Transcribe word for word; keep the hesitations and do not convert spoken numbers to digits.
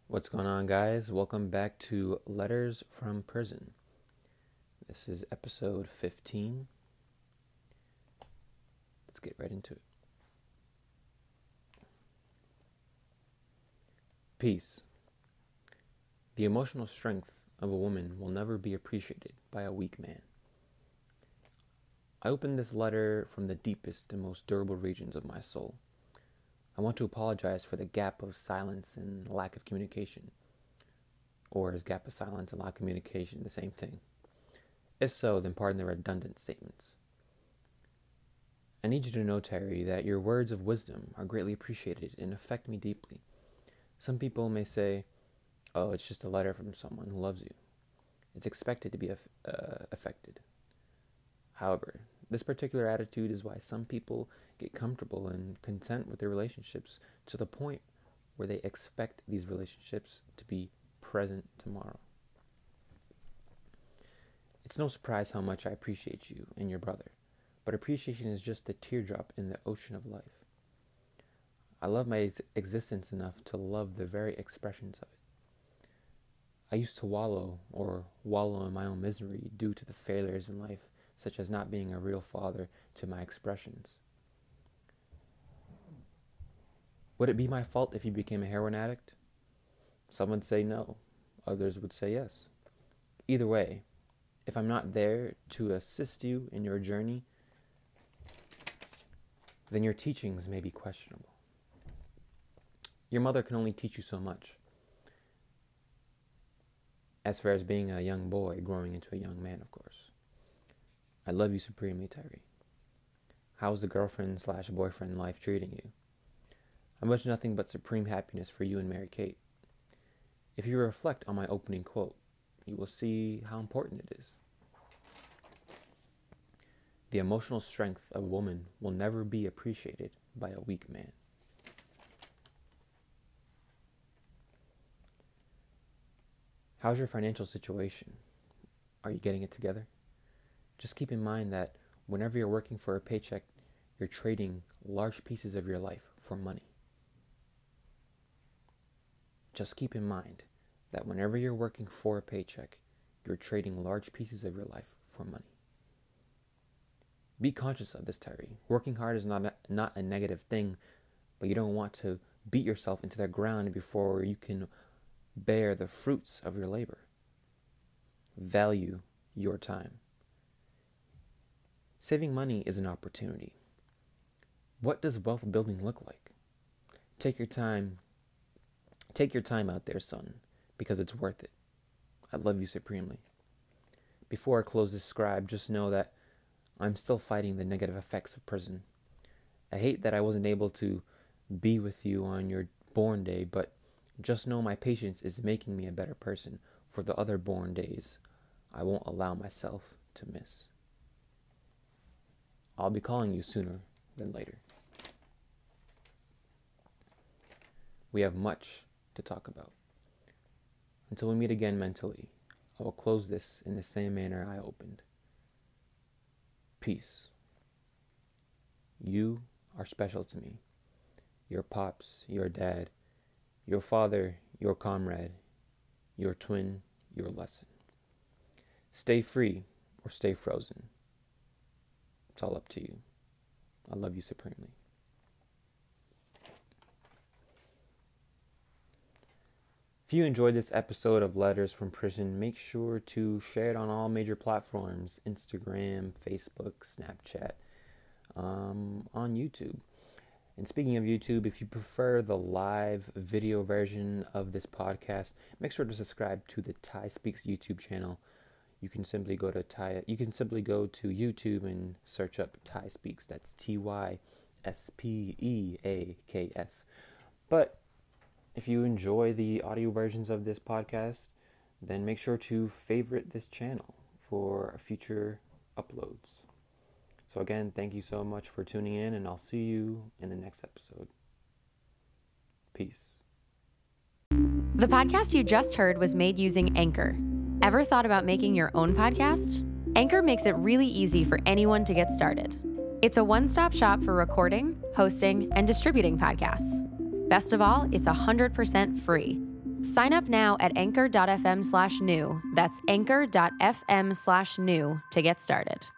What's going on, guys? Welcome back to Letters from Prison. This is episode fifteen. Let's get right into it. Peace. The emotional strength of a woman will never be appreciated by a weak man. I open this letter from the deepest and most durable regions of my soul. I want to apologize for the gap of silence and lack of communication. Or is gap of silence and lack of communication the same thing? If so, then pardon the redundant statements. I need you to know, Terry, that your words of wisdom are greatly appreciated and affect me deeply. Some people may say, oh, it's just a letter from someone who loves you. It's expected to be uh, affected. However, this particular attitude is why some people get comfortable and content with their relationships to the point where they expect these relationships to be present tomorrow. It's no surprise how much I appreciate you and your brother, but appreciation is just the teardrop in the ocean of life. I love my ex- existence enough to love the very expressions of it. I used to wallow or wallow in my own misery due to the failures in life, such as not being a real father to my expressions. Would it be my fault if you became a heroin addict? Some would say no. Others would say yes. Either way, if I'm not there to assist you in your journey, then your teachings may be questionable. Your mother can only teach you so much. As far as being a young boy growing into a young man, of course. I love you supremely, Tyree. How's the girlfriend slash boyfriend life treating you? I wish nothing but supreme happiness for you and Mary Kate. If you reflect on my opening quote, you will see how important it is. The emotional strength of a woman will never be appreciated by a weak man. How's your financial situation? Are you getting it together? Just keep in mind that whenever you're working for a paycheck, you're trading large pieces of your life for money. Just keep in mind that whenever you're working for a paycheck, you're trading large pieces of your life for money. Be conscious of this, Tyree. Working hard is not a, not a negative thing, but you don't want to beat yourself into the ground before you can bear the fruits of your labor. Value your time. Saving money is an opportunity. What does wealth building look like? Take your time. Take your time out there, son, because it's worth it. I love you supremely. Before I close this scribe, just know that I'm still fighting the negative effects of prison. I hate that I wasn't able to be with you on your born day, but just know my patience is making me a better person for the other born days I won't allow myself to miss. I'll be calling you sooner than later. We have much to talk about. Until we meet again mentally, I will close this in the same manner I opened. Peace. You are special to me. Your pops, your dad, your father, your comrade, your twin, your lesson. Stay free or stay frozen. It's all up to you. I love you supremely. If you enjoyed this episode of Letters from Prison, make sure to share it on all major platforms, Instagram, Facebook, Snapchat, um, on YouTube. And speaking of YouTube, if you prefer the live video version of this podcast, make sure to subscribe to the Ty Speaks YouTube channel. You can simply go to Ty. You can simply go to YouTube and search up Ty Speaks. That's T Y S P E A K S. But if you enjoy the audio versions of this podcast, then make sure to favorite this channel for future uploads. So again, thank you so much for tuning in, and I'll see you in the next episode. Peace. The podcast you just heard was made using Anchor. Ever thought about making your own podcast? Anchor makes it really easy for anyone to get started. It's a one-stop shop for recording, hosting, and distributing podcasts. Best of all, it's one hundred percent free. Sign up now at anchor.fm slash new. That's anchor.fm slash new to get started.